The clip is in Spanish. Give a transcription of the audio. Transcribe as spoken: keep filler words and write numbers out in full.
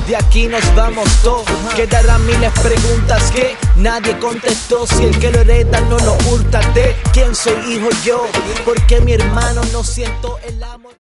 de aquí nos vamos todos. Quedarán miles preguntas que nadie contestó. Si el que lo hereda no lo hurta, ¿de quién soy hijo yo? Porque mi hermano no siento el amor.